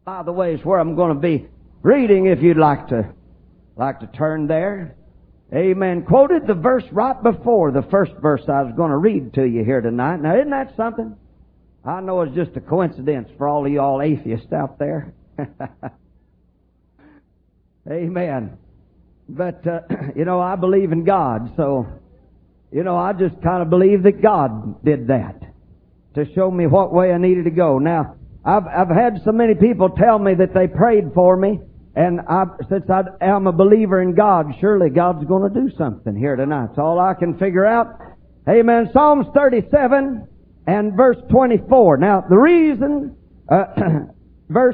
by the way, is where I'm going to be reading, if you'd like to turn there. Amen. Quoted the verse right before the first verse I was going to read to you here tonight. Now, isn't that something? I know it's just a coincidence for all of you all atheists out there. Amen. But, I believe in God, so, I just kind of believe that God did that to show me what way I needed to go. Now, I've had so many people tell me that they prayed for me, and since I am a believer in God, surely God's going to do something here tonight. That's all I can figure out. Amen. Psalms 37 and verse 24. Now, the reason, verse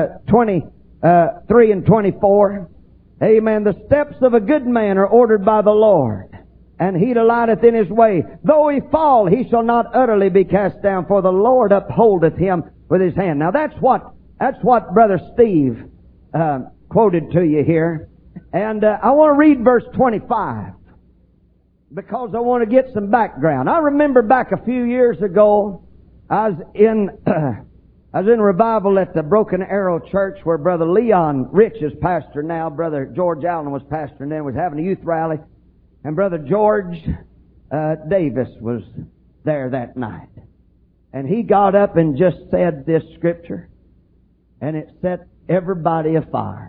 23 and 24, amen, the steps of a good man are ordered by the Lord, and he delighteth in his way. Though he fall, he shall not utterly be cast down, for the Lord upholdeth him with his hand. Now that's what Brother Steve quoted to you here. And I want to read verse 25 because I want to get some background. I remember back a few years ago, I was in revival at the Broken Arrow Church where Brother Leon Rich is pastor now. Brother George Allen was pastor and then was having a youth rally. And Brother George Davis was there that night. And he got up and just said this scripture, and it set everybody afire.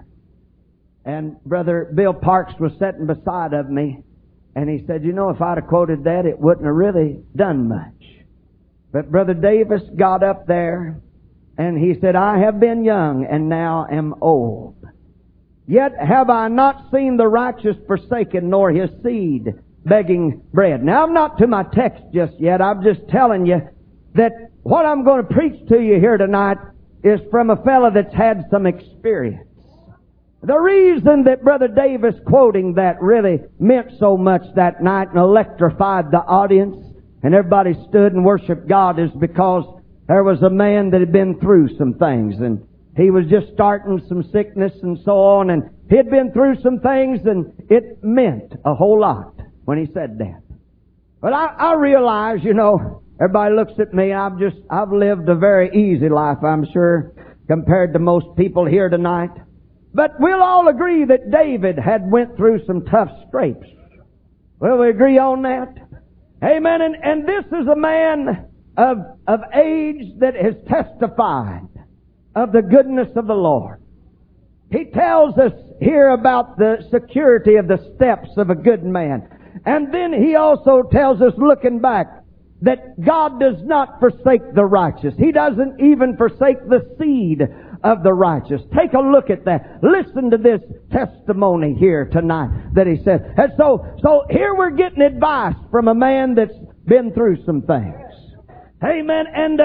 And Brother Bill Parks was sitting beside of me, and he said, if I'd have quoted that, it wouldn't have really done much. But Brother Davis got up there, and he said, I have been young, and now am old. Yet have I not seen the righteous forsaken, nor his seed begging bread. Now, I'm not to my text just yet. I'm just telling you that what I'm going to preach to you here tonight is from a fellow that's had some experience. The reason that Brother Davis quoting that really meant so much that night and electrified the audience and everybody stood and worshiped God is because there was a man that had been through some things, and he was just starting some sickness and so on, and he'd been through some things, and it meant a whole lot when he said that. But I realize, everybody looks at me, I've lived a very easy life, I'm sure, compared to most people here tonight. But we'll all agree that David had went through some tough scrapes. Will we agree on that? Amen. And this is a man of age that has testified of the goodness of the Lord. He tells us here about the security of the steps of a good man. And then he also tells us, looking back, that God does not forsake the righteous. He doesn't even forsake the seed of the righteous. Take a look at that. Listen to this testimony here tonight that he said. And so here we're getting advice from a man that's been through some things. Amen. And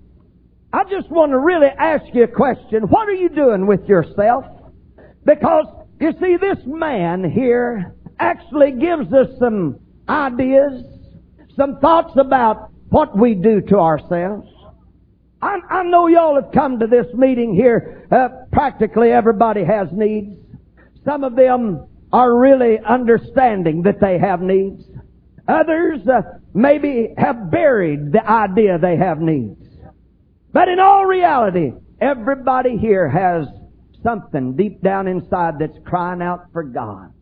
I just want to really ask you a question. What are you doing with yourself? Because, you see, this man here actually gives us some ideas, some thoughts about what we do to ourselves. I know y'all have come to this meeting here. Practically everybody has needs. Some of them are really understanding that they have needs. Others maybe have buried the idea they have needs. But in all reality, everybody here has something deep down inside that's crying out for God.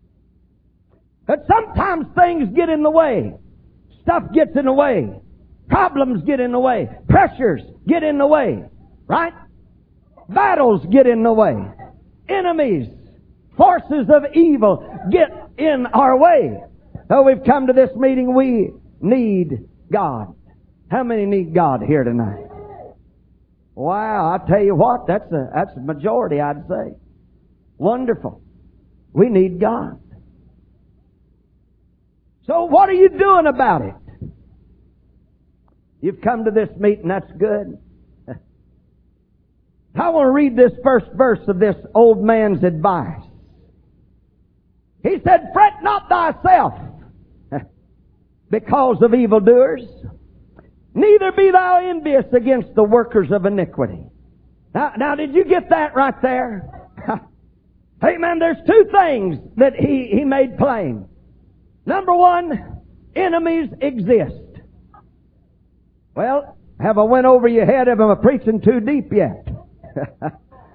But sometimes things get in the way. Stuff gets in the way. Problems get in the way. Pressures get in the way. Right? Battles get in the way. Enemies, forces of evil get in our way. So we've come to this meeting, we need God. How many need God here tonight? Wow, I tell you what, that's a majority, I'd say. Wonderful. We need God. So what are you doing about it? You've come to this meeting, that's good. I want to read this first verse of this old man's advice. He said, fret not thyself because of evildoers, neither be thou envious against the workers of iniquity. Now did you get that right there? Amen. There's two things that he made plain. Number one, enemies exist. Well, have I went over your head? Am I preaching too deep yet?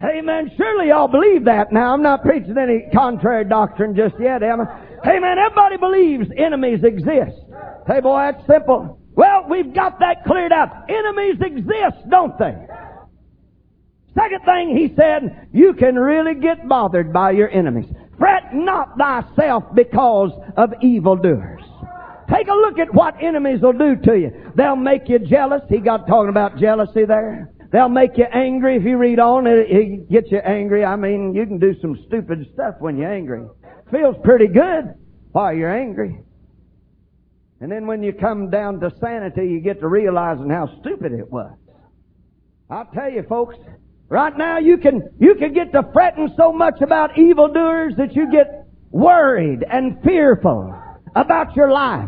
Amen. Surely y'all believe that. Now, I'm not preaching any contrary doctrine just yet, am I? Amen. Everybody believes enemies exist. Hey, boy, that's simple. Well, we've got that cleared out. Enemies exist, don't they? Second thing he said, you can really get bothered by your enemies. Fret not thyself because of evildoers. Take a look at what enemies will do to you. They'll make you jealous. He got talking about jealousy there. They'll make you angry. If you read on, it gets you angry. I mean, you can do some stupid stuff when you're angry. Feels pretty good while you're angry. And then when you come down to sanity, you get to realizing how stupid it was. I'll tell you, folks, right now you can get to fretting so much about evildoers that you get worried and fearful about your life.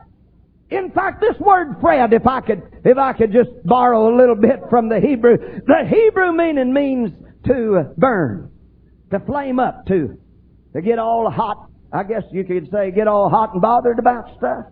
In fact, this word fret, if I could just borrow a little bit from the Hebrew meaning means to burn, to flame up, to get all hot. I guess you could say get all hot and bothered about stuff.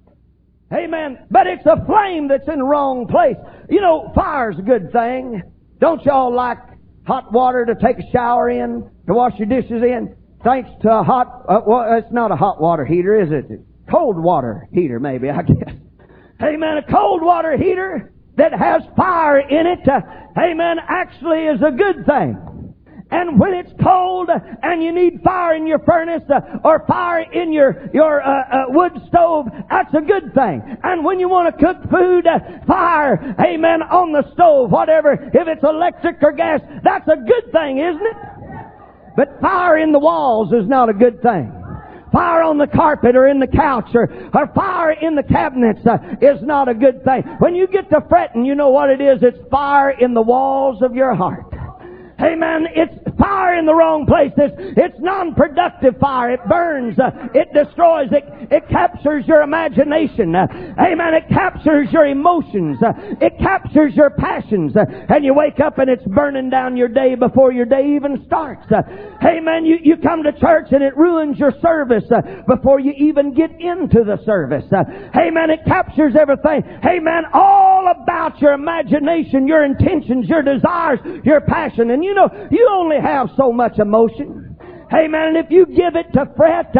Amen. But it's a flame that's in the wrong place. You know, fire's a good thing. Don't y'all like hot water to take a shower in, to wash your dishes in? Thanks to a well, it's not a hot water heater, is it? Cold water heater, maybe, I guess. Amen. A cold water heater that has fire in it, amen, actually is a good thing. And when it's cold and you need fire in your furnace or fire in your wood stove, that's a good thing. And when you want to cook food, fire, amen, on the stove, whatever, if it's electric or gas, that's a good thing, isn't it? But fire in the walls is not a good thing. Fire on the carpet or in the couch or fire in the cabinets is not a good thing. When you get to fretting, you know what it is? It's fire in the walls of your heart. Amen. It's fire in the wrong place. It's non-productive fire. It burns. It destroys. It captures your imagination. Amen. It captures your emotions. It captures your passions. And you wake up and it's burning down your day before your day even starts. Amen. You come to church and it ruins your service before you even get into the service. Amen. It captures everything. Amen. All about your imagination, your intentions, your desires, your passion. And you know, you only have so much emotion. Amen. And if you give it to fret,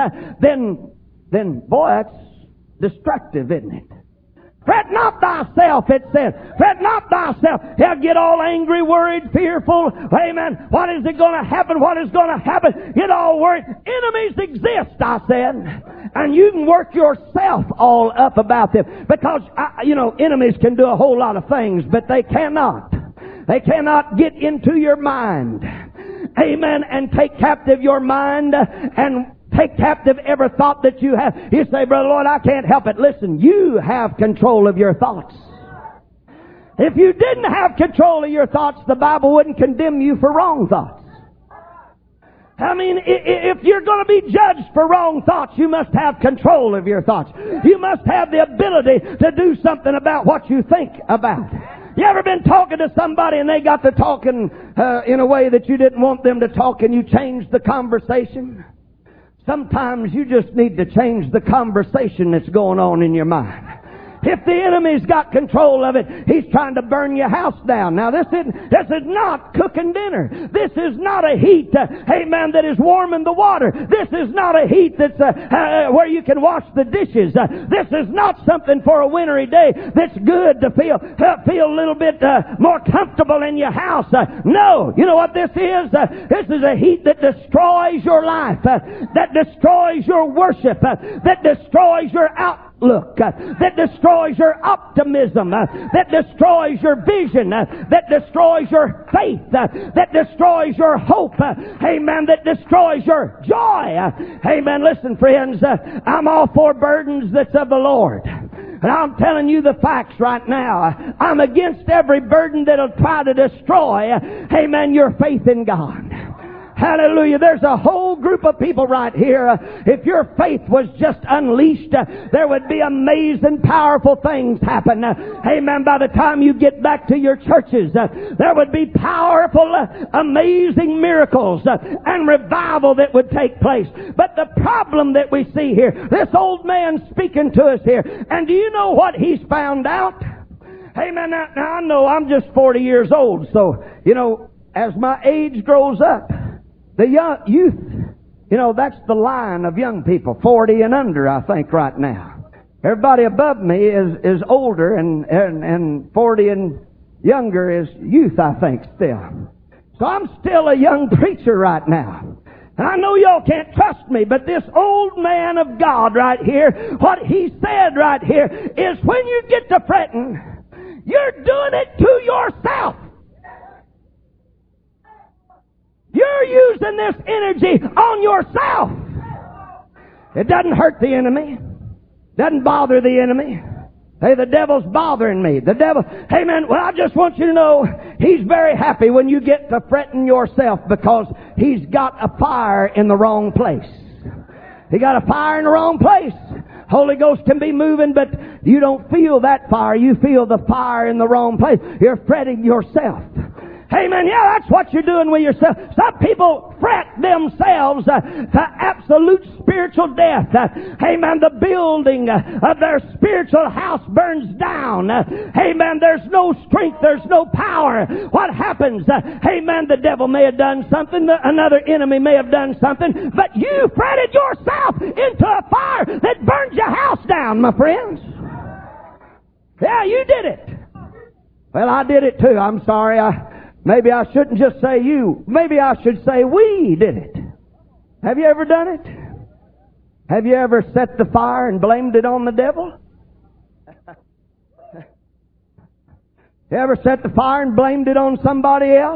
then boy, that's destructive, isn't it? Fret not thyself, it says. Fret not thyself. He'll get all angry, worried, fearful. Amen. What is it going to happen? What is going to happen? Get all worried. Enemies exist, I said. And you can work yourself all up about them. Because, enemies can do a whole lot of things, but they cannot. They cannot get into your mind. Amen. And take captive your mind and take captive every thought that you have. You say, Brother Lloyd, I can't help it. Listen, you have control of your thoughts. If you didn't have control of your thoughts, the Bible wouldn't condemn you for wrong thoughts. I mean, if you're going to be judged for wrong thoughts, you must have control of your thoughts. You must have the ability to do something about what you think about. You ever been talking to somebody and they got to talking in a way that you didn't want them to talk and you changed the conversation? Sometimes you just need to change the conversation that's going on in your mind. If the enemy's got control of it, he's trying to burn your house down. Now this is not cooking dinner. This is not a heat, amen, that is warming the water. This is not a heat that's where you can wash the dishes. This is not something for a wintry day that's good to feel a little bit more comfortable in your house. No, you know what this is? This is a heat that destroys your life, that destroys your worship, that destroys your outlook, that destroys your optimism, that destroys your vision, that destroys your faith, that destroys your hope, amen, that destroys your joy. Amen. Listen, friends, I'm all for burdens that's of the Lord. And I'm telling you the facts right now. I'm against every burden that'll try to destroy, amen, your faith in God. Hallelujah. There's a whole group of people right here. If your faith was just unleashed, there would be amazing, powerful things happen. Amen. By the time you get back to your churches, there would be powerful, amazing miracles and revival that would take place. But the problem that we see here, this old man speaking to us here, and do you know what he's found out? Amen. Now I know I'm just 40 years old, so, as my age grows up, the youth, that's the line of young people, 40 and under, I think, right now. Everybody above me is older, and 40 and younger is youth, I think, still. So I'm still a young preacher right now. And I know y'all can't trust me, but this old man of God right here, what he said right here is when you get to fretting, you're doing it to yourself. You're using this energy on yourself. It doesn't hurt the enemy. Doesn't bother the enemy. Hey, the devil's bothering me. The devil, hey man, well I just want you to know, he's very happy when you get to fretting yourself because he's got a fire in the wrong place. He got a fire in the wrong place. Holy Ghost can be moving, but you don't feel that fire. You feel the fire in the wrong place. You're fretting yourself. Amen. Yeah, that's what you're doing with yourself. Some people fret themselves to absolute spiritual death. Amen. The building of their spiritual house burns down. Amen. There's no strength. There's no power. What happens? Amen. The devil may have done something. Another enemy may have done something. But you fretted yourself into a fire that burns your house down, my friends. Yeah, you did it. Well, I did it too. I'm sorry. Maybe I shouldn't just say you. Maybe I should say we did it. Have you ever done it? Have you ever set the fire and blamed it on the devil? You ever set the fire and blamed it on somebody else?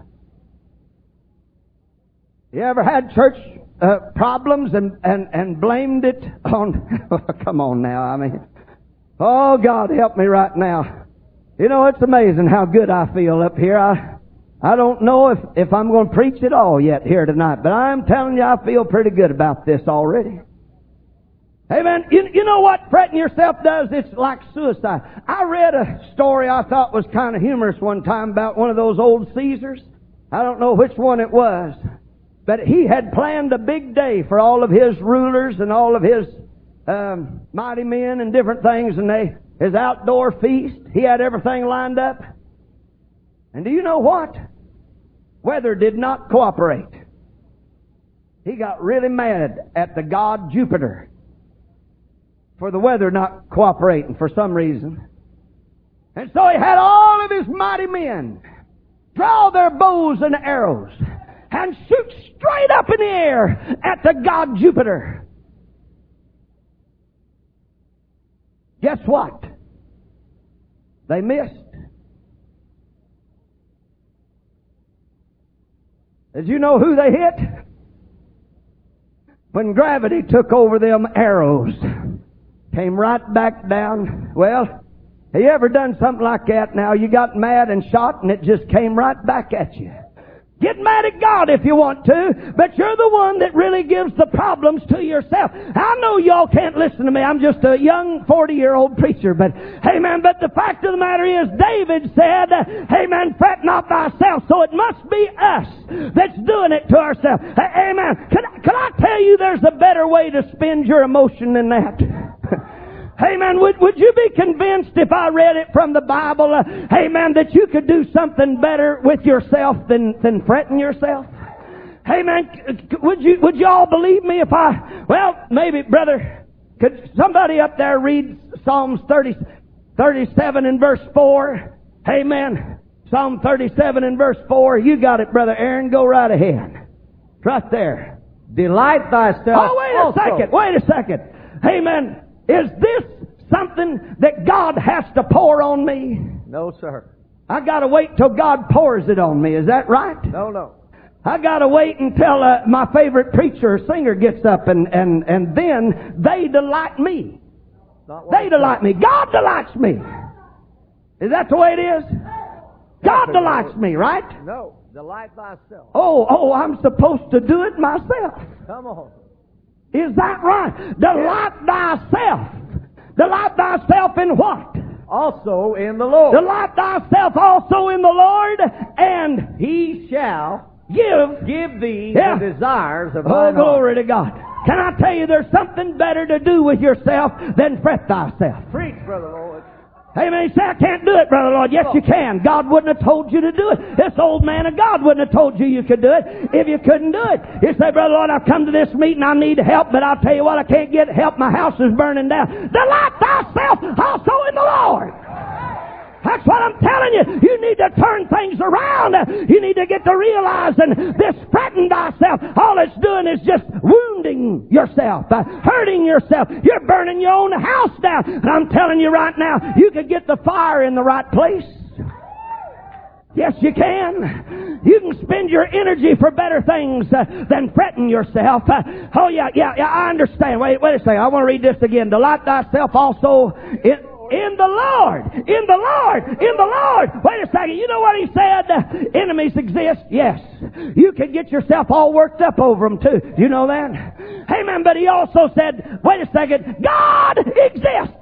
You ever had church problems and blamed it on... Come on now, I mean... Oh, God, help me right now. It's amazing how good I feel up here. I don't know if I'm going to preach at all yet here tonight, but I'm telling you, I feel pretty good about this already. Amen. You know what fretting yourself does? It's like suicide. I read a story I thought was kind of humorous one time about one of those old Caesars. I don't know which one it was, but he had planned a big day for all of his rulers and all of his mighty men and different things, and his outdoor feast, he had everything lined up. And do you know what? Weather did not cooperate. He got really mad at the god Jupiter for the weather not cooperating for some reason. And so he had all of his mighty men draw their bows and arrows and shoot straight up in the air at the god Jupiter. Guess what? They missed. Did you know who they hit? When gravity took over them arrows, came right back down. Well, have you ever done something like that now? You got mad and shot and it just came right back at you. Get mad at God if you want to, but you're the one that really gives the problems to yourself. I know y'all can't listen to me. I'm just a young 40-year-old preacher, but amen. But the fact of the matter is, David said, amen, fret not thyself. So it must be us that's doing it to ourselves. Amen. Can I tell you there's a better way to spend your emotion than that? Amen. Would you be convinced if I read it from the Bible, amen, that you could do something better with yourself than fretting yourself? Amen. Would you all believe me if well, maybe, brother, could somebody up there read Psalms 37 and verse 4? Amen. Psalm 37 and verse 4. You got it, Brother Aaron. Go right ahead. Right there. Delight thyself. Oh, wait a second. Amen. Is this something that God has to pour on me? No, sir. I gotta wait till God pours it on me. Is that right? No. I gotta wait until my favorite preacher or singer gets up and then they delight me. They delight me. God delights me. Is that the way it is? God delights me, right? No. Delight thyself. Oh, I'm supposed to do it myself. Come on. Is that right? Delight thyself. Delight thyself in what? Also in the Lord. Delight thyself also in the Lord, and He shall give thee the desires of thine heart. Oh, glory to God. Can I tell you there's something better to do with yourself than fret thyself? Preach, Brother Lord. Amen. You say, I can't do it, Brother Lloyd. Yes, you can. God wouldn't have told you to do it. This old man of God wouldn't have told you you could do it if you couldn't do it. You say, Brother Lloyd, I've come to this meeting. I need help, but I'll tell you what, I can't get help. My house is burning down. Delight thyself also in the Lord. That's what I'm telling you. You need to turn things around. You need to get to realizing this fretting thyself, all it's doing is just wounding yourself, hurting yourself. You're burning your own house down. And I'm telling you right now, you could get the fire in the right place. Yes, you can. You can spend your energy for better things than fretting yourself. Oh, yeah, I understand. Wait a second. I want to read this again. Delight thyself also in the Lord. In the Lord. In the Lord. Wait a second. You know what he said? Enemies exist. Yes. You can get yourself all worked up over them too. You know that? Amen. But he also said, wait a second, God exists.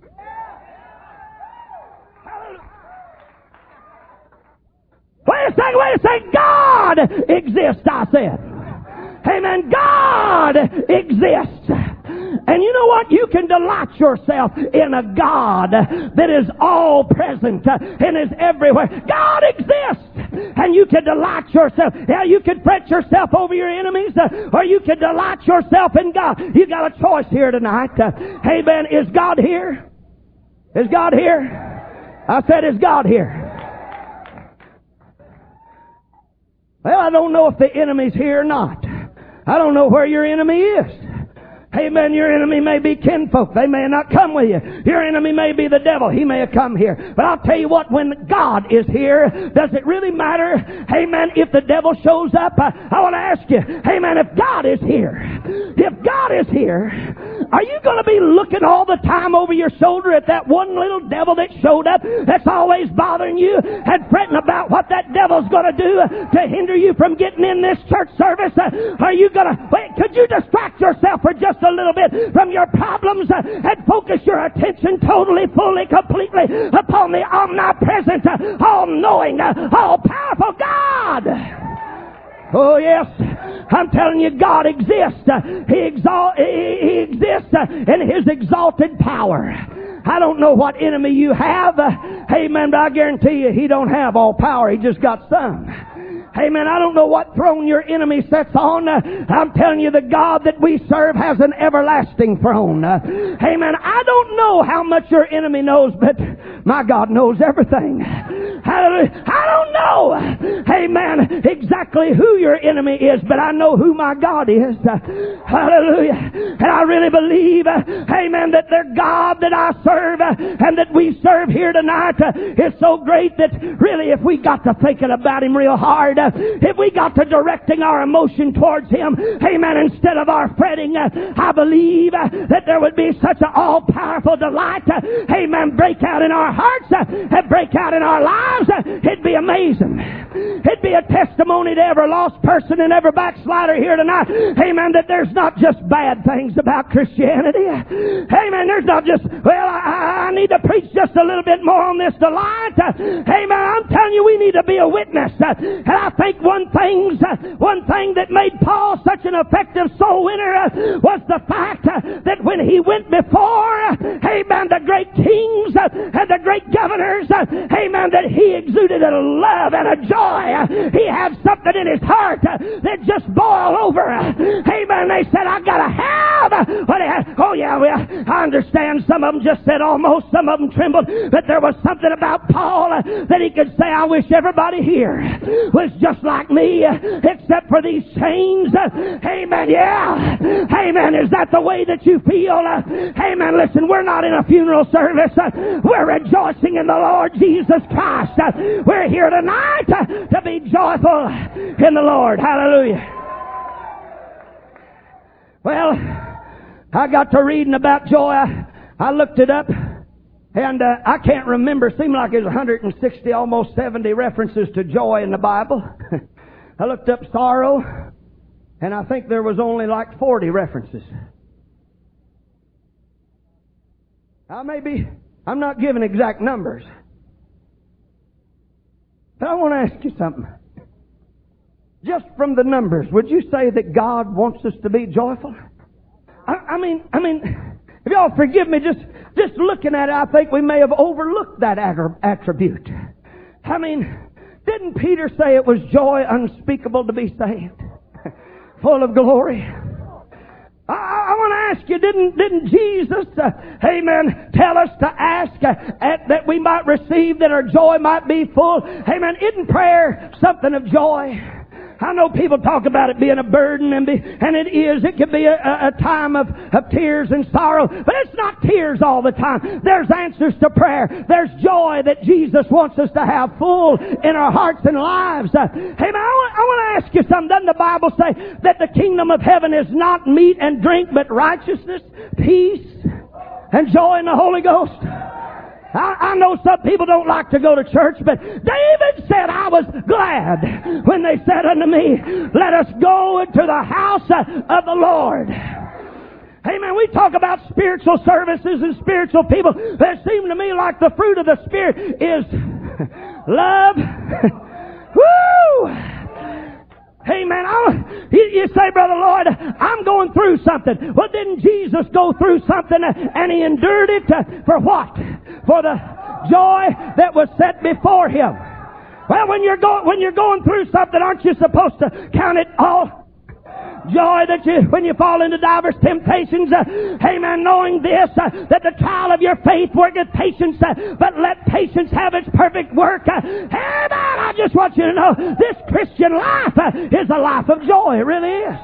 Wait a second. God exists, I said. Amen. God exists. And you know what? You can delight yourself in a God that is all present and is everywhere. God exists. And you can delight yourself. Yeah, you can fret yourself over your enemies, or you can delight yourself in God. You got a choice here tonight. Amen. Is God here? Is God here? I said, is God here? Well, I don't know if the enemy's here or not. I don't know where your enemy is. Amen. Your enemy may be kinfolk. They may not come with you. Your enemy may be the devil. He may have come here. But I'll tell you what, when God is here, does it really matter, amen, if the devil shows up? I want to ask you, amen, if God is here, are you going to be looking all the time over your shoulder at that one little devil that showed up that's always bothering you and fretting about what that devil's going to do to hinder you from getting in this church service? Are you going to, could you distract yourself for just a little bit from your problems and focus your attention totally, fully, completely upon the omnipresent, all-knowing, all-powerful God? Oh, yes. I'm telling you, God exists. He exists in His exalted power. I don't know what enemy you have. Amen. But I guarantee you, he don't have all power. He just got some. Amen. I don't know what throne your enemy sits on. I'm telling you, the God that we serve has an everlasting throne. Amen. I don't know how much your enemy knows, but my God knows everything. Hallelujah. I don't know, amen, exactly who your enemy is, but I know who my God is. Hallelujah. And I really believe, amen, that the God that I serve and that we serve here tonight is so great that really if we got to thinking about Him real hard, if we got to directing our emotion towards Him, amen, instead of our fretting, I believe that there would be such an all-powerful delight, amen, break out in our hearts and break out in our lives. It'd be amazing. It'd be a testimony to every lost person and every backslider here tonight, amen, that there's not just bad things about Christianity. Amen, there's not just, well, I need to preach just a little bit more on this delight. Amen, I'm telling you, we need to be a witness. And I think one thing that made Paul such an effective soul winner was the fact that when he went before, amen, the great kings and the great governors, amen, that he exuded a love and a joy. He had something in his heart that just boiled over. Amen. They said, I gotta have what he had. Oh yeah, well, I understand. Some of them just said almost, some of them trembled, but there was something about Paul that he could say, I wish everybody here was just like me, except for these chains. Amen. Yeah. Amen. Is that the way that you feel? Amen. Listen, we're not in a funeral service. We're rejoicing in the Lord Jesus Christ. We're here tonight to be joyful in the Lord. Hallelujah. Well, I got to reading about joy. I looked it up, and I can't remember. It seemed like there's 160, almost 70 references to joy in the Bible. I looked up sorrow, and I think there was only like 40 references. I'm not giving exact numbers. But I want to ask you something. Just from the numbers, would you say that God wants us to be joyful? I mean, if y'all forgive me, just just looking at it, I think we may have overlooked that attribute. I mean, didn't Peter say it was joy unspeakable to be saved? Full of glory. I want to ask you, didn't Jesus, amen, tell us to ask that we might receive, that our joy might be full? Amen. Isn't prayer something of joy? I know people talk about it being a burden, and it is. It can be a time of tears and sorrow, but it's not tears all the time. There's answers to prayer. There's joy that Jesus wants us to have full in our hearts and lives. Hey, man, I want to ask you something. Doesn't the Bible say that the kingdom of heaven is not meat and drink, but righteousness, peace, and joy in the Holy Ghost? I know some people don't like to go to church, but David said, I was glad when they said unto me, let us go into the house of the Lord. Amen. We talk about spiritual services and spiritual people. It seems to me like the fruit of the Spirit is love. Woo! Amen. You say, Brother Lloyd, I'm going through something. Well, didn't Jesus go through something and He endured it for what? For the joy that was set before Him. Well, when you're going through something, aren't you supposed to count it all joy when you fall into diverse temptations? Amen. Knowing this, that the trial of your faith worketh patience, but let patience have its perfect work. Amen. I just want you to know this Christian life is a life of joy. It really is.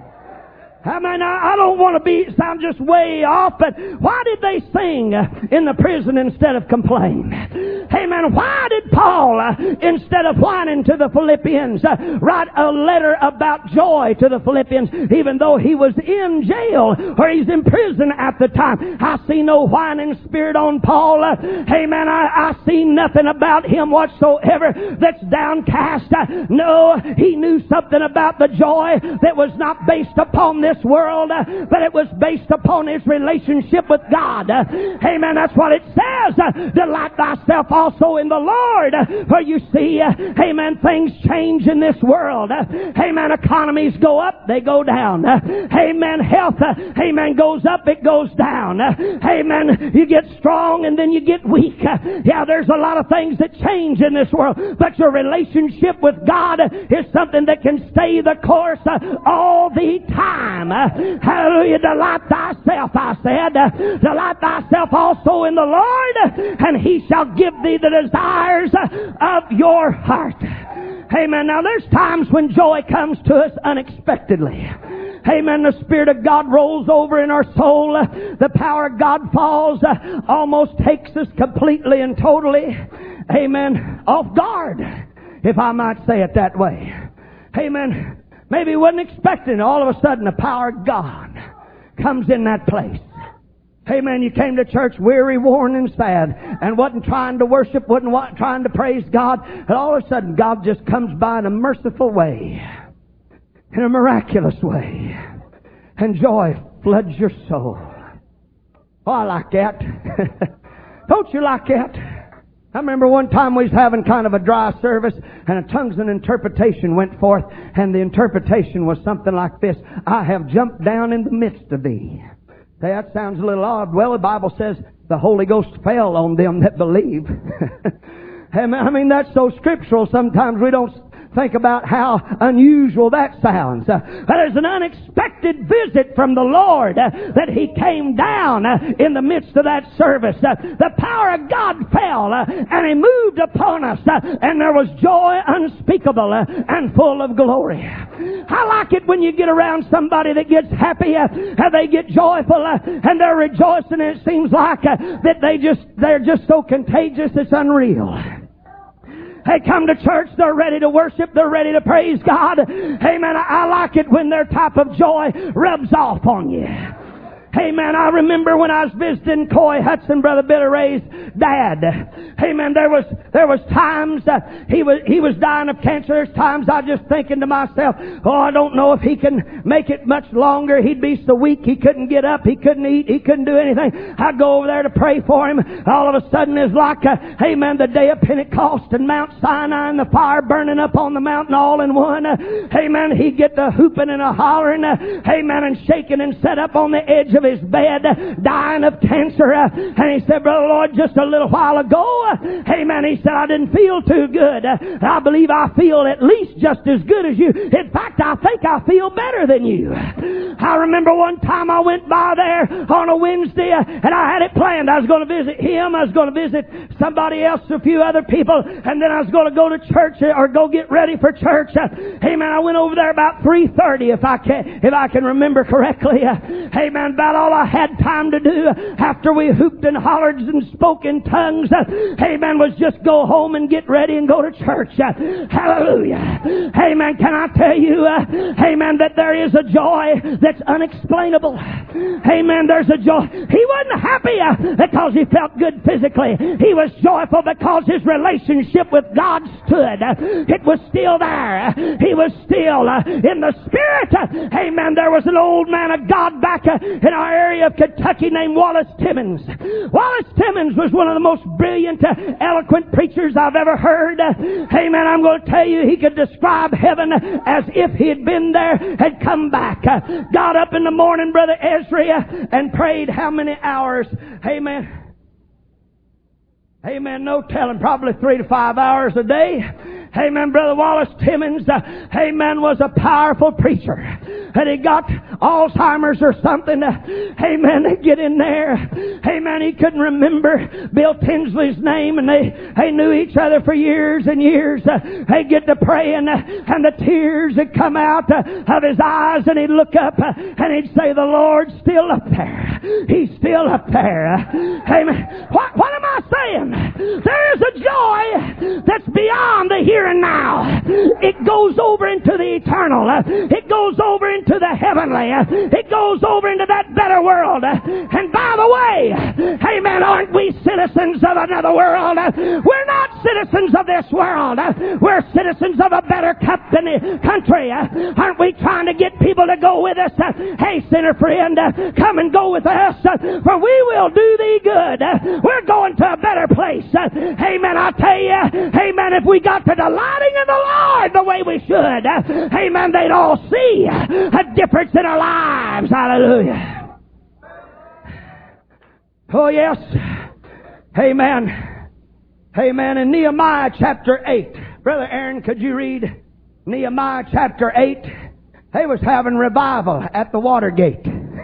I mean, I don't want to sound just way off, but why did they sing in the prison instead of complain? Hey man, why did Paul, instead of whining to the Philippians, write a letter about joy to the Philippians, even though he was in jail or he's in prison at the time? I see no whining spirit on Paul. Hey man, I see nothing about him whatsoever that's downcast. No, he knew something about the joy that was not based upon this world, but it was based upon his relationship with God. Amen. That's what it says. Delight thyself also in the Lord. For you see, amen, things change in this world. Amen. Economies go up, they go down. Amen. Health, amen, goes up, it goes down. Amen. You get strong and then you get weak. Yeah, there's a lot of things that change in this world, but your relationship with God is something that can stay the course all the time. Hallelujah. Delight thyself, I said. Delight thyself also in the Lord, and He shall give thee the desires of your heart. Amen. Now there's times when joy comes to us unexpectedly. Amen. The Spirit of God rolls over in our soul. The power of God falls, almost takes us completely and totally, amen, off guard, if I might say it that way. Amen. Maybe you wasn't expecting, all of a sudden the power of God comes in that place. Amen. You came to church weary, worn, and sad, and wasn't trying to worship, wasn't trying to praise God, and all of a sudden God just comes by in a merciful way, in a miraculous way, and joy floods your soul. Oh, I like that. Don't you like that? I remember one time we was having kind of a dry service, and a tongues and interpretation went forth, and the interpretation was something like this: I have jumped down in the midst of thee. Say, that sounds a little odd. Well, the Bible says the Holy Ghost fell on them that believe. I mean, that's so scriptural, sometimes we don't think about how unusual that sounds. But there's an unexpected visit from the Lord that He came down in the midst of that service. The power of God fell and He moved upon us, and there was joy unspeakable and full of glory. I like it when you get around somebody that gets happy and they get joyful and they're rejoicing, and it seems like that they're just so contagious it's unreal. They come to church, they're ready to worship, they're ready to praise God. Amen. I like it when their type of joy rubs off on you. Amen. I remember when I was visiting Coy Hudson, Brother Billy Ray's dad. Amen. There was times he was dying of cancer. There's times I just thinking to myself, oh, I don't know if he can make it much longer. He'd be so weak he couldn't get up, he couldn't eat, he couldn't do anything. I'd go over there to pray for him. All of a sudden it's like, amen, the day of Pentecost and Mount Sinai and the fire burning up on the mountain all in one. Amen. He'd get to hooping and a hollering, amen, and shaking and set up on the edge of of his bed, dying of cancer. And he said, Brother Lloyd, just a little while ago, amen, he said, I didn't feel too good. I believe I feel at least just as good as you. In fact, I think I feel better than you. I remember one time I went by there on a Wednesday, and I had it planned. I was going to visit him. I was going to visit somebody else, a few other people, and then I was going to go to church or go get ready for church. Amen. I went over there about 3:30, if I can remember correctly. Amen. About all I had time to do after we hooped and hollered and spoke in tongues, amen, was just go home and get ready and go to church. Hallelujah. Amen. Can I tell you, amen, that there is a joy that's unexplainable. Amen. There's a joy. He wasn't happy because he felt good physically. He was joyful because his relationship with God stood. It was still there. He was still in the Spirit. Amen. There was an old man of God back in our area of Kentucky named Wallace Timmons. Wallace Timmons was one of the most brilliant, eloquent preachers I've ever heard. Amen. I'm going to tell you, he could describe heaven as if he had been there, had come back. Got up in the morning, Brother Ezra, and prayed how many hours? Amen. Amen. No telling. Probably 3 to 5 hours a day. Amen. Brother Wallace Timmons, amen, was a powerful preacher. And he got Alzheimer's or something. Amen. They get in there. Amen. He couldn't remember Bill Tinsley's name, and they knew each other for years and years. They get to praying, and the tears would come out of his eyes, and he'd look up and he'd say, "The Lord's still up there. He's still up there." Amen. What am I saying? There is a joy that's beyond the here and now. It goes over into the eternal. It goes over into the heavenly. It goes over into that better world. And by the way, amen, aren't we citizens of another world? We're not citizens of this world. We're citizens of a better country. Aren't we trying to get people to go with us? Hey, sinner friend, come and go with us, for we will do thee good. We're going to a better place. Amen. I tell you, amen, if we got to delighting in the Lord the way we should, amen, they'd all see a difference in our lives. Hallelujah. Oh, yes. Amen. Amen. In Nehemiah chapter 8. Brother Aaron, could you read Nehemiah chapter 8? They was having revival at the Watergate.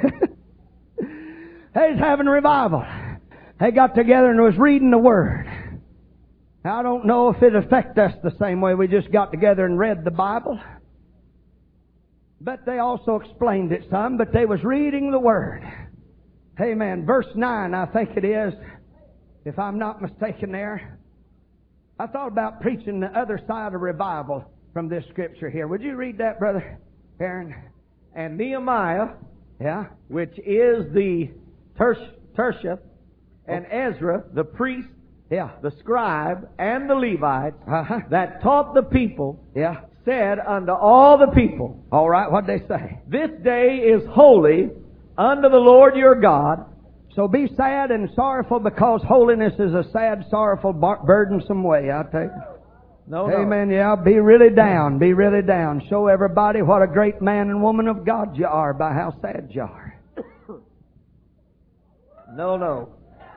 They was having revival. They got together and was reading the Word. Now, I don't know if it affects us the same way we just got together and read the Bible. But they also explained it some, but they was reading the Word. Amen. Verse 9, I think it is, if I'm not mistaken there. I thought about preaching the other side of revival from this scripture here. Would you read that, Brother Aaron? And Nehemiah, Yeah? which is the Tertia, and Ezra, the priest, Yeah. the scribe, and the Levites, Uh-huh. that taught the people, Yeah. said unto all the people, All right, what'd they say? This day is holy unto the Lord your God. So be sad and sorrowful, because holiness is a sad, sorrowful, burdensome way, I tell you. No. Amen. Yeah, be really down. Be really down. Show everybody what a great man and woman of God you are by how sad you are. No.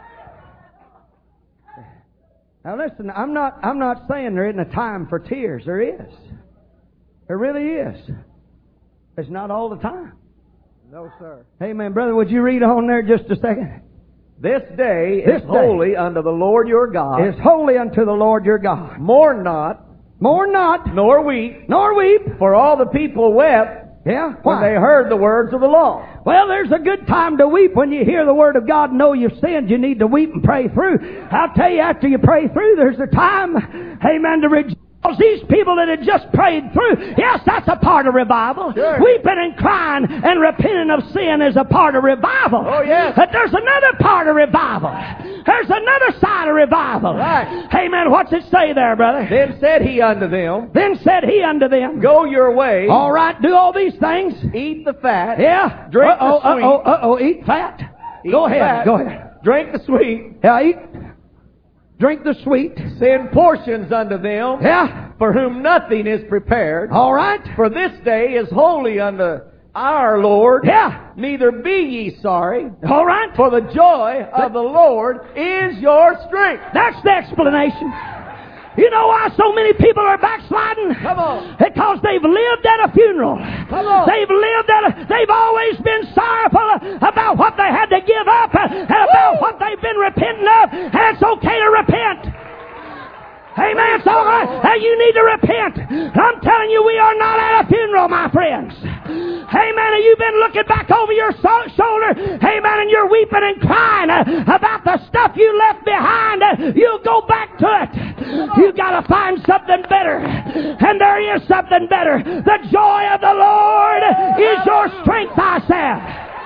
Now listen, I'm not saying there isn't a time for tears. There is. There really is. It's not all the time. No, sir. Amen. Brother, would you read on there just a second? This day This is day holy unto the Lord your God. Is holy unto the Lord your God. Mourn not, Mourn not, nor weep, nor weep. for all the people wept Yeah? when they heard the words of the law. Well, there's a good time to weep when you hear the Word of God and know you've sinned. You need to weep and pray through. I'll tell you, after you pray through, there's a time, amen, to rejoice. These people that had just prayed through, yes, that's a part of revival. Sure. Weeping and crying and repenting of sin is a part of revival. Oh, yes. But there's another part of revival. There's another side of revival. Right. Amen. What's it say there, brother? Then said he unto them, Then said he unto them, Go your way, all right, do all these things. eat the fat, Yeah. Drink the sweet. Eat fat. Eat Go ahead. fat, Go ahead. drink the sweet, Yeah, eat. Drink the sweet. send portions unto them, Yeah. for whom nothing is prepared. All right. For this day is holy unto our Lord. Yeah. Neither be ye sorry, All right. for the joy of the Lord is your strength. That's the explanation. You know why so many people are backsliding? Come on. Because they've lived at a funeral. Come on. They've always been sorrowful about what they had to give up and about what they've been repenting of, and it's okay to repent. Amen. It's all right. Hey, you need to repent. I'm telling you, we are not at a funeral, my friends. Amen. And you've been looking back over your shoulder. Amen. And you're weeping and crying about the stuff you left behind. You'll go back to it. You got to find something better. And there is something better. The joy of the Lord is your strength, I said.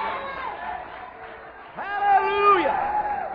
Hallelujah.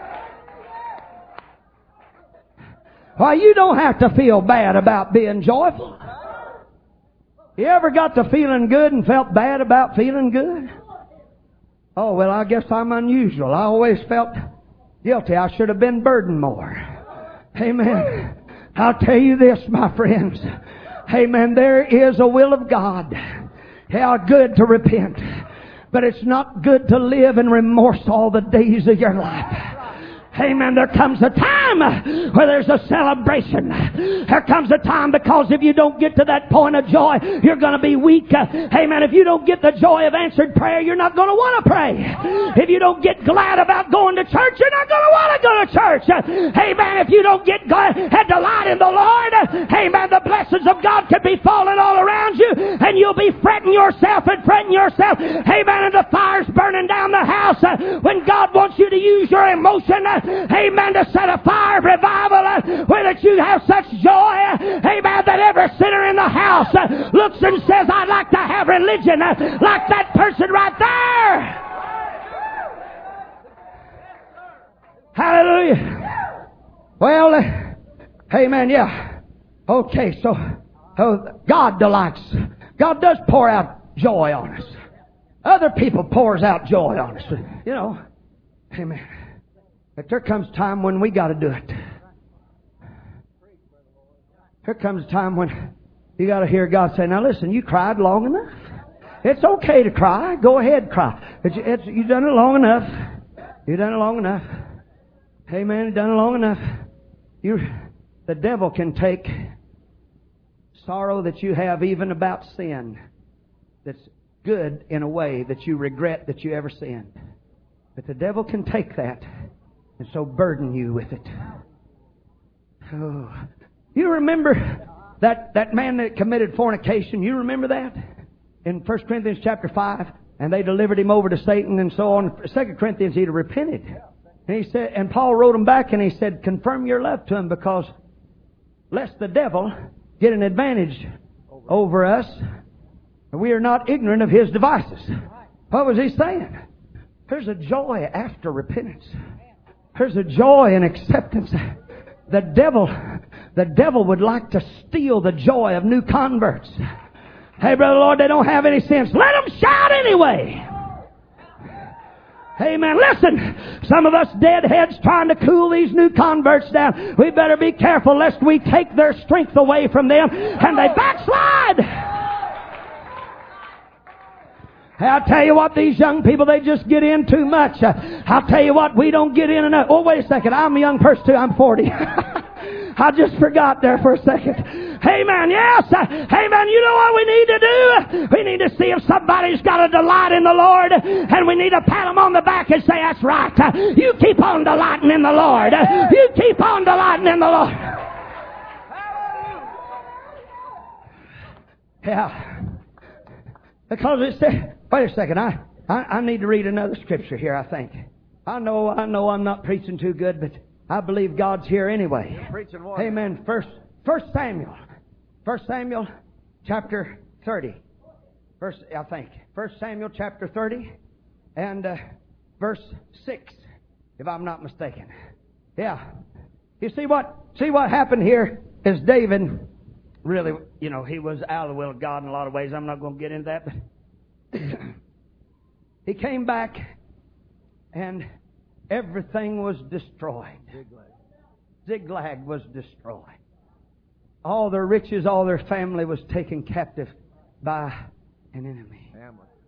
Why, you don't have to feel bad about being joyful. You ever got to feeling good and felt bad about feeling good? Oh, well, I guess I'm unusual. I always felt guilty. I should have been burdened more. Amen. I'll tell you this, my friends. Amen. There is a will of God. How good to repent. But it's not good to live in remorse all the days of your life. Amen. There comes a time where there's a celebration. There comes a time, because if you don't get to that point of joy, you're going to be weak. Amen. If you don't get the joy of answered prayer, you're not going to want to pray. If you don't get glad about going to church, you're not going to want to go to church. Amen. If you don't get glad and delight in the Lord, amen, the blessings of God could be falling all around you, and you'll be fretting yourself. Amen. And the fire's burning down the house when God wants you to use your emotion. Amen. To set a fire of revival where that you have such joy. Amen. That every sinner in the house looks and says, I'd like to have religion like that person right there. Hallelujah. Well, amen. Yeah. Okay. So God delights. God does pour out joy on us. Other people pours out joy on us. You know. Amen. But there comes a time when we got to do it. There comes a time when you got to hear God say, now listen, you cried long enough. It's okay to cry. Go ahead, cry. You've done it long enough. You've done it long enough. Amen. You've done it long enough. The devil can take sorrow that you have even about sin that's good in a way that you regret that you ever sinned. But the devil can take that and so burden you with it. Oh. You remember that man that committed fornication? You remember that? In 1 Corinthians chapter 5, and they delivered him over to Satan and so on. 2 Corinthians, he'd repented. And he said, and Paul wrote him back and he said, confirm your love to him, because lest the devil get an advantage over us, we are not ignorant of his devices. What was he saying? There's a joy after repentance. There's a joy in acceptance. The devil would like to steal the joy of new converts. Hey, Brother Lord, they don't have any sense. Let them shout anyway. Amen. Listen, some of us deadheads trying to cool these new converts down. We better be careful lest we take their strength away from them and they backslide. I'll tell you what, these young people, they just get in too much. I'll tell you what, we don't get in enough. Oh, wait a second. I'm a young person too. I'm 40. I just forgot there for a second. Amen. Yes. Amen. You know what we need to do? We need to see if somebody's got a delight in the Lord, and we need to pat them on the back and say, that's right. You keep on delighting in the Lord. You keep on delighting in the Lord. Yeah. Because it said, wait a second, I need to read another scripture here, I think. I know I'm not preaching too good, but I believe God's here anyway. You're preaching what? Amen. First Samuel chapter 30. First Samuel chapter 30 and verse 6, if I'm not mistaken. Yeah. You see what happened here is David, really, he was out of the will of God in a lot of ways. I'm not going to get into that, but he came back and everything was destroyed. Ziklag was destroyed. All their riches, all their family was taken captive by an enemy.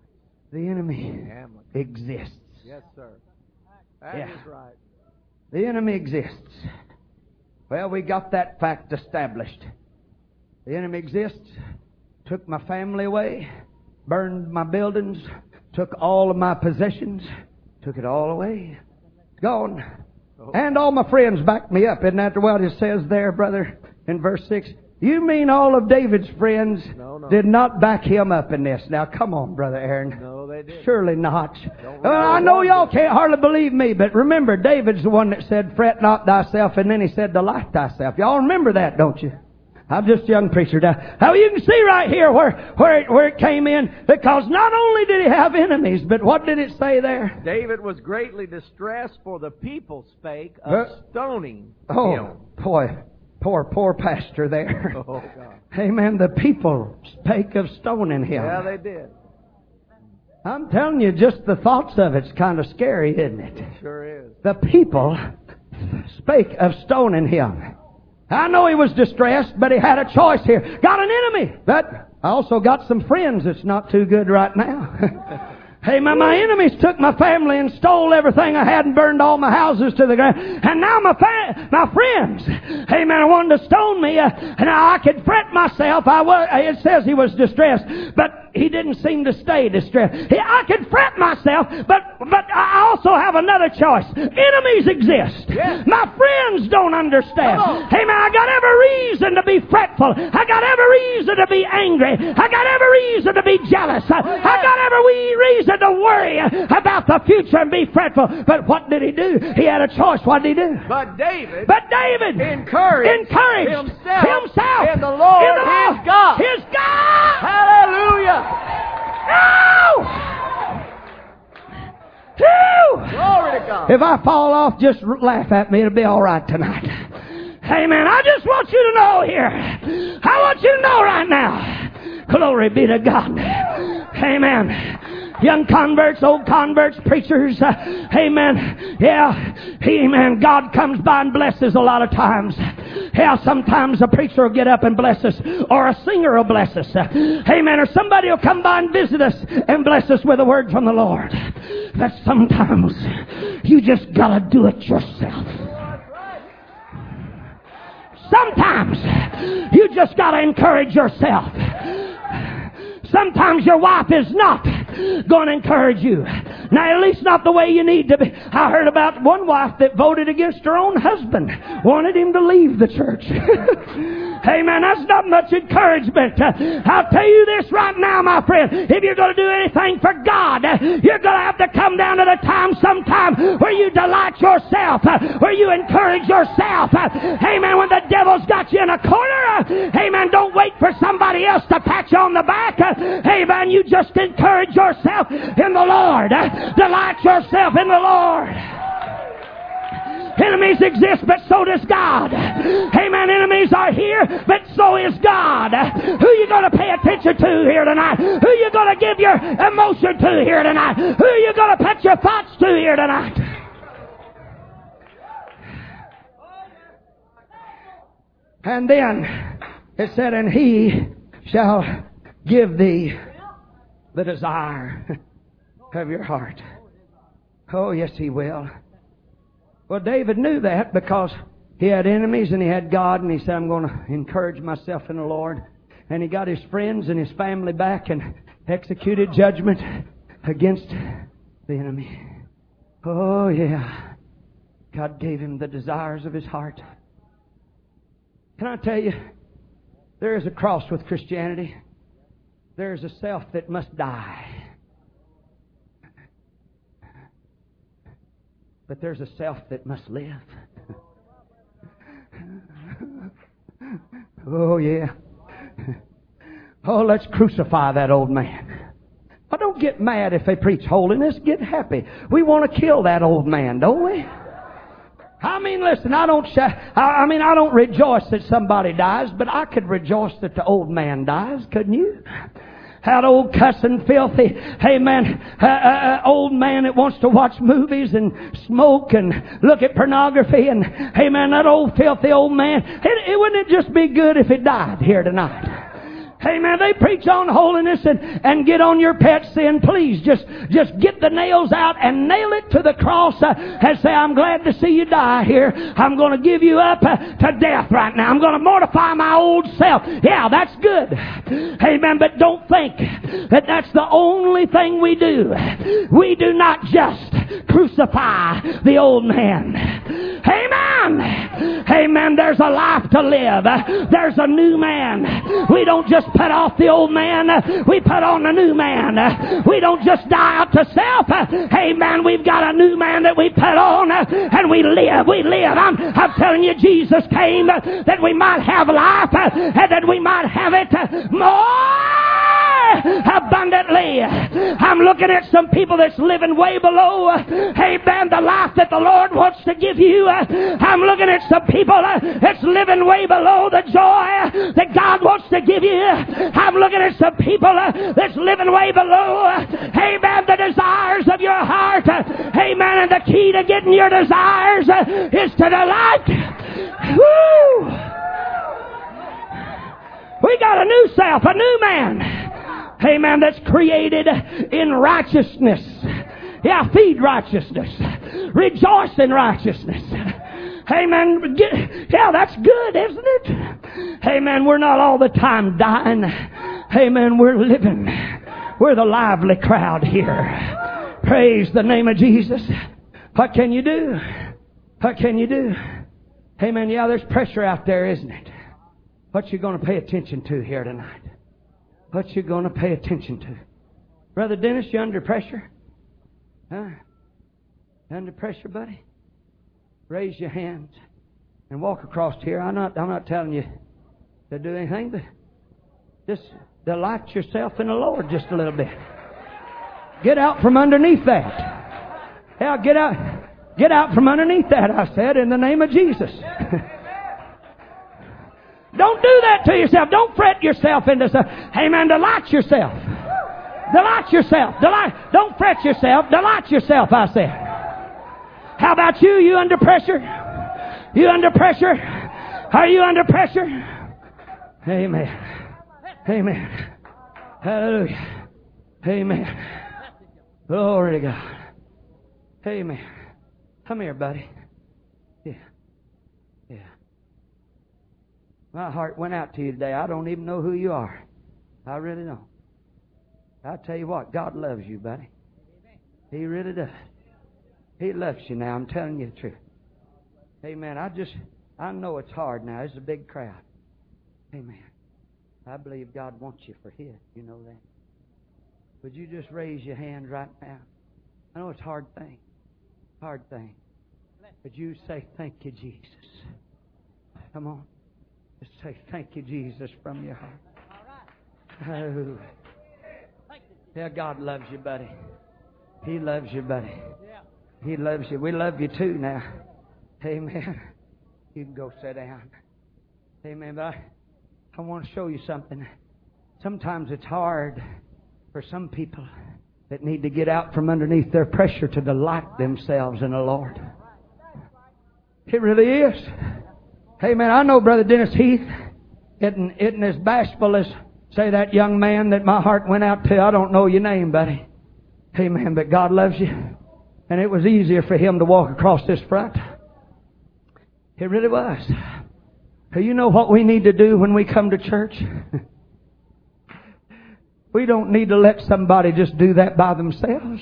The enemy exists. Yes, sir. That is right. The enemy exists. Well, we got that fact established. The enemy exists. Took my family away. Burned my buildings. Took all of my possessions. Took it all away. Gone. And all my friends backed me up. Isn't that what it says there, brother, in verse 6? You mean all of David's friends did not back him up in this? Now, come on, Brother Aaron. No, they didn't. Surely not. Well, I know y'all can't hardly believe me, but remember, David's the one that said, fret not thyself, and then he said, delight thyself. Y'all remember that, don't you? I'm just a young preacher now. How you can see right here where it came in, because not only did he have enemies, but what did it say there? David was greatly distressed, for the people spake of stoning him. Oh, boy. Poor pastor there. Oh, God. Amen. The people spake of stoning him. Yeah, they did. I'm telling you, just the thoughts of it's kind of scary, isn't it? Sure is. The people spake of stoning him. I know he was distressed, but he had a choice here. Got an enemy, but I also got some friends that's not too good right now. Hey, my enemies took my family and stole everything I had and burned all my houses to the ground. And now my friends, hey man, wanted to stone me. And I could fret myself. It says he was distressed, but he didn't seem to stay distressed. I could fret myself, but I also have another choice. Enemies exist. Yes. My friends don't understand. Hey man, I got every reason to be fretful. I got every reason to be angry. I got every reason to be jealous. I got every reason to worry about the future and be fretful. But what did he do? He had a choice. What did he do? But David encouraged himself in the Lord his God. His God. Hallelujah. Glory to God. If I fall off, just laugh at me. It'll be all right tonight. Amen. I just want you to know here. I want you to know right now. Glory be to God. Amen. Young converts, old converts, preachers. Amen. Yeah. Amen. God comes by and blesses a lot of times. Yeah, sometimes a preacher will get up and bless us, or a singer will bless us. Amen. Or somebody will come by and visit us and bless us with a word from the Lord. But sometimes you just gotta do it yourself. Sometimes you just gotta encourage yourself. Sometimes your wife is not going to encourage you. Now, at least not the way you need to be. I heard about one wife that voted against her own husband, wanted him to leave the church. Hey, man, that's not much encouragement. I'll tell you this right now, my friend. If you're going to do anything for God, you're going to have to come down to the time sometime where you delight yourself, where you encourage yourself. Hey, man, when the devil's got you in a corner, hey, man, don't wait for somebody else to pat you on the back. Hey, man, you just encourage yourself in the Lord. Delight yourself in the Lord. Enemies exist, but so does God. Amen. Enemies are here, but so is God. Who are you going to pay attention to here tonight? Who are you going to give your emotion to here tonight? Who are you going to put your thoughts to here tonight? And then it said, and he shall give thee the desire of your heart. Oh, yes, he will. Well, David knew that because he had enemies and he had God, and he said, I'm going to encourage myself in the Lord. And he got his friends and his family back and executed judgment against the enemy. Oh, yeah. God gave him the desires of his heart. Can I tell you, there is a cross with Christianity. There is a self that must die. But there's a self that must live. Oh, yeah. Oh, let's crucify that old man. Oh, don't get mad if they preach holiness. Get happy. We want to kill that old man, don't we? I mean, listen, I don't rejoice that somebody dies, but I could rejoice that the old man dies, couldn't you? That old cussing, filthy, hey man, old man that wants to watch movies and smoke and look at pornography, and hey man, that old filthy old man, wouldn't it just be good if it died here tonight? Amen. They preach on holiness and get on your pet sin. Please, just get the nails out and nail it to the cross and say, I'm glad to see you die here. I'm going to give you up to death right now. I'm going to mortify my old self. Yeah, that's good. Amen. But don't think that that's the only thing we do. We do not just crucify the old man. Amen. Amen. There's a life to live. There's a new man. We don't just put off the old man. We put on the new man. We don't just die out to self. Amen. We've got a new man that we put on and we live. We live. I'm telling you, Jesus came that we might have life and that we might have it more abundantly. I'm looking at some people that's living way below, amen, the life that the Lord wants to give you. I'm looking at some people that's living way below the joy that God wants to give you. I'm looking at some people that's living way below, amen, the desires of your heart. Amen. And the key to getting your desires is to delight. Woo! We got a new self, a new man. Amen. That's created in righteousness. Yeah, feed righteousness. Rejoice in righteousness. Amen. Yeah, that's good, isn't it? Amen. We're not all the time dying. Amen. We're living. We're the lively crowd here. Praise the name of Jesus. What can you do? What can you do? Amen. Yeah, there's pressure out there, isn't it? What you going to pay attention to here tonight? What you going to pay attention to? Brother Dennis, you under pressure? Huh? Under pressure, buddy? Raise your hands and walk across here. I'm not telling you to do anything, but just delight yourself in the Lord just a little bit. Get out from underneath that. Yeah, get out from underneath that, I said, in the name of Jesus. Don't do that to yourself. Don't fret yourself into stuff. Amen. Delight yourself. Delight yourself. Don't fret yourself. Delight yourself, I said. How about you? You under pressure? You under pressure? Are you under pressure? Amen. Amen. Hallelujah. Amen. Glory to God. Amen. Come here, buddy. Yeah. Yeah. My heart went out to you today. I don't even know who you are. I really don't. I tell you what, God loves you, buddy. He really does. He loves you now. I'm telling you the truth. Amen. I know it's hard now. It's a big crowd. Amen. I believe God wants you for His. You know that. Would you just raise your hand right now? I know it's a hard thing. Hard thing. Would you say, thank you, Jesus? Come on. Just say, thank you, Jesus, from your heart. Hallelujah. Yeah, God loves you, buddy. He loves you, buddy. He loves you. We love you too now. Amen. You can go sit down. Amen. But I want to show you something. Sometimes it's hard for some people that need to get out from underneath their pressure to delight themselves in the Lord. It really is. Amen. I know Brother Dennis Heath isn't as bashful as, say, that young man that my heart went out to. I don't know your name, buddy. Amen. But God loves you. And it was easier for him to walk across this front. It really was. So you know what we need to do when we come to church? We don't need to let somebody just do that by themselves.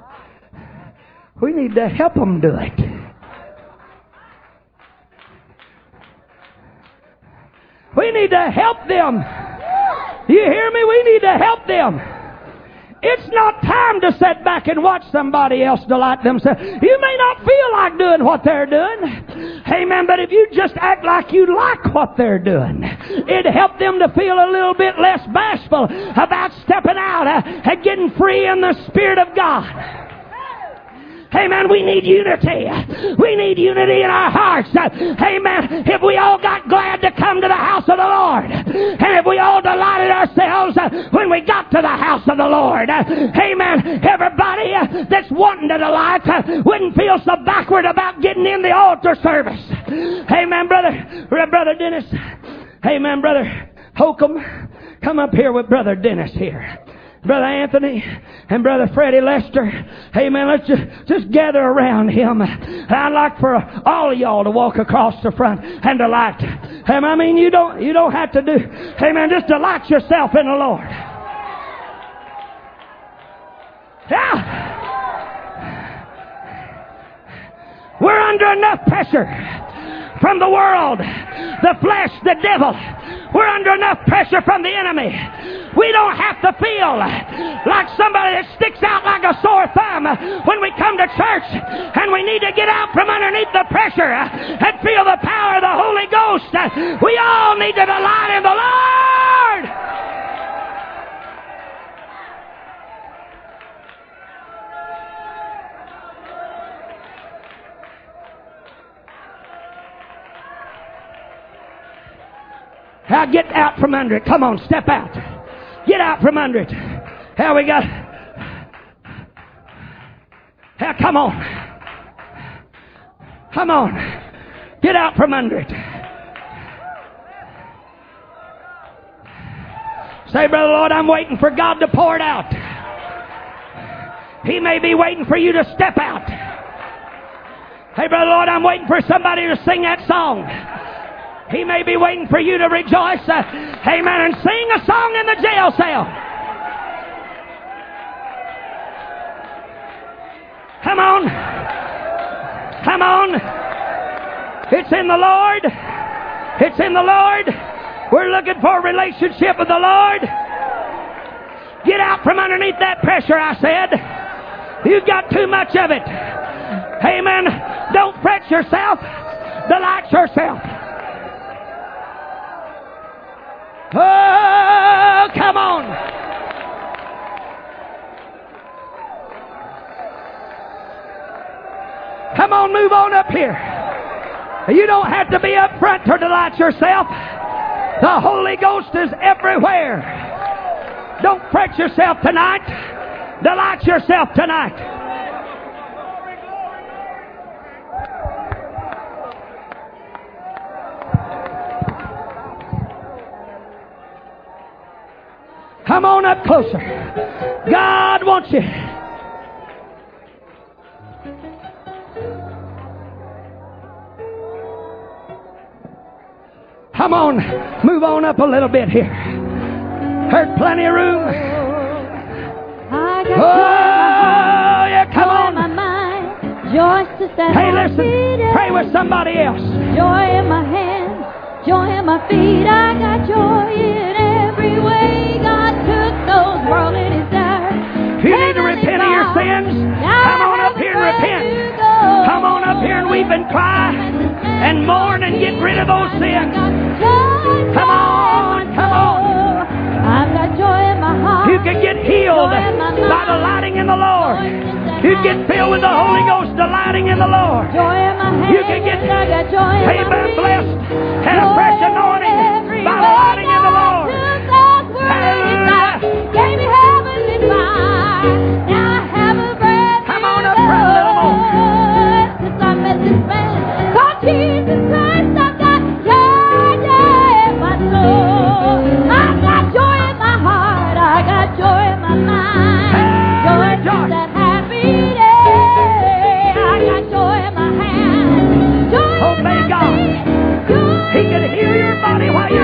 We need to help them do it. We need to help them. You hear me? We need to help them. It's not time to sit back and watch somebody else delight themselves. You may not feel like doing what they're doing. Amen. But if you just act like you like what they're doing, it'd help them to feel a little bit less bashful about stepping out and getting free in the Spirit of God. Amen. We need unity. We need unity in our hearts. Amen. If we all got glad to come to the house of the Lord, and if we all delighted ourselves when we got to the house of the Lord, amen, everybody that's wanting to delight wouldn't feel so backward about getting in the altar service. Amen, Brother Dennis. Amen, Brother Holcomb. Come up here with Brother Dennis here. Brother Anthony and Brother Freddie Lester. Amen. Let's just gather around him. I'd like for all of y'all to walk across the front and delight. I mean, you don't have to do. Amen. Just delight yourself in the Lord. Yeah. We're under enough pressure from the world, the flesh, the devil. We're under enough pressure from the enemy. We don't have to feel like somebody that sticks out like a sore thumb when we come to church, and we need to get out from underneath the pressure and feel the power of the Holy Ghost. We all need to delight in the Lord. Now get out from under it. Come on, step out. Get out from under it. Here we go. Here, come on. Come on. Get out from under it. Say, Brother Lord, I'm waiting for God to pour it out. He may be waiting for you to step out. Hey, Brother Lord, I'm waiting for somebody to sing that song. He may be waiting for you to rejoice, amen, and sing a song in the jail cell. Come on. Come on. It's in the Lord. It's in the Lord. We're looking for a relationship with the Lord. Get out from underneath that pressure, I said. You've got too much of it. Amen. Don't fret yourself. Delight yourself. Oh, come on. Come on, move on up here. You don't have to be up front to delight yourself. The Holy Ghost is everywhere. Don't fret yourself tonight. Delight yourself tonight. Come on up closer. God wants you. Come on, move on up a little bit here. There's plenty of room. Oh, yeah, come on. Hey, listen, pray with somebody else. Joy in my hands, joy in my feet. I got joy in every way. God took those worldly desires. If you need to repent of your sins, come on up here and repent. Come on up here and weep and cry and mourn and get rid of those sins. Come on, come on. I've got joy in my heart. You can get healed by delighting in the Lord. You can fill with the Holy Ghost delighting in the Lord. Joy in my hands. You can get, amen, blessed and a fresh anointing by delighting in the Lord. Hallelujah. Gave me heavenly fire. Now I have a breath. Come on up for a little more. Since I met this man, called Jesus Christ, I've got joy in my soul. I've got joy in my heart. I got joy in my mind. Joy that happy day. I got joy in my hand. Joy in my feet. He can heal your body while you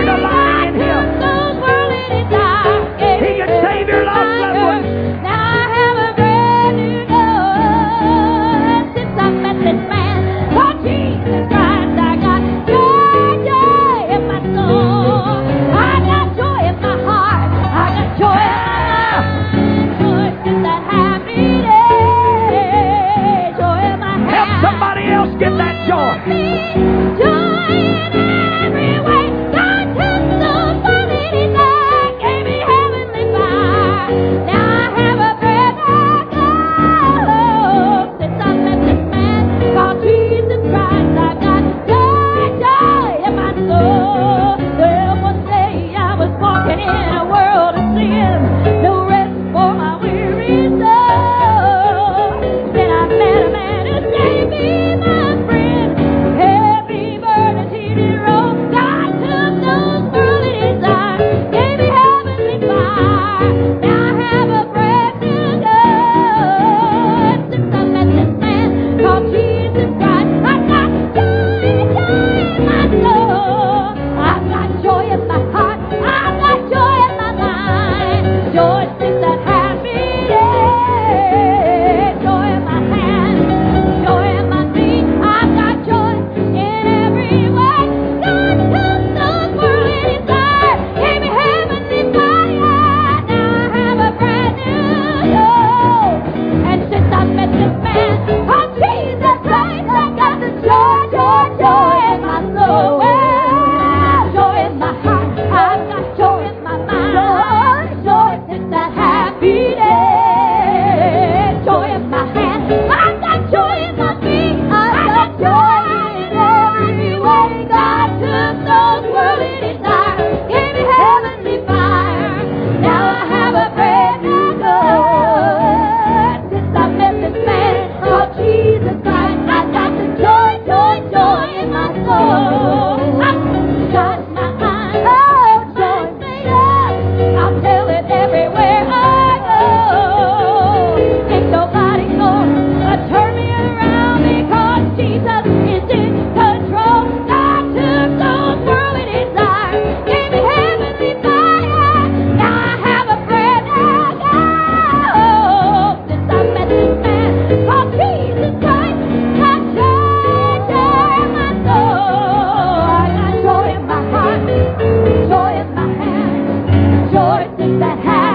rejoice in the house.